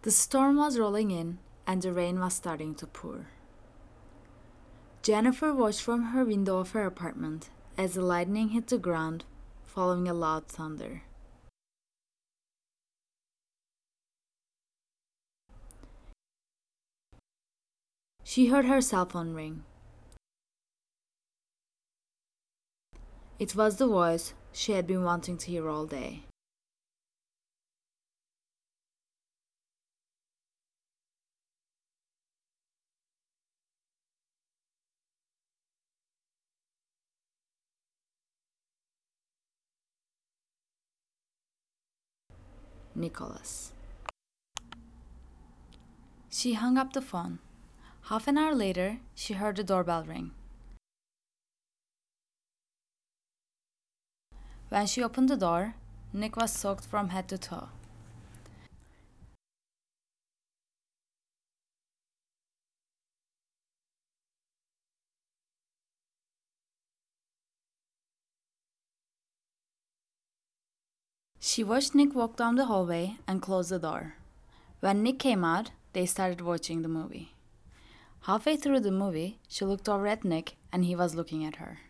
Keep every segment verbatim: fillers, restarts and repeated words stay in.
The storm was rolling in, and the rain was starting to pour. Jennifer watched from her window of her apartment as the lightning hit the ground, following a loud thunder. She heard her cell phone ring. It was the voice she had been wanting to hear all day. Nicholas. She hung up the phone. Half an hour later, she heard the doorbell ring. When she opened the door, Nick was soaked from head to toe. She watched Nick walk down the hallway and close the door. When Nick came out, they started watching the movie. Halfway through the movie, she looked over at Nick and he was looking at her.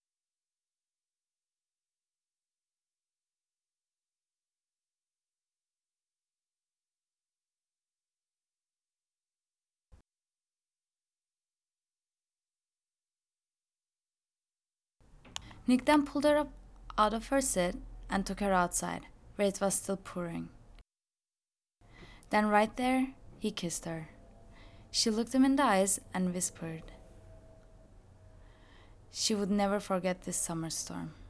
Nick then pulled her up out of her seat and took her outside, where it was still pouring. Then right there, he kissed her. She looked him in the eyes and whispered she would never forget this summer storm.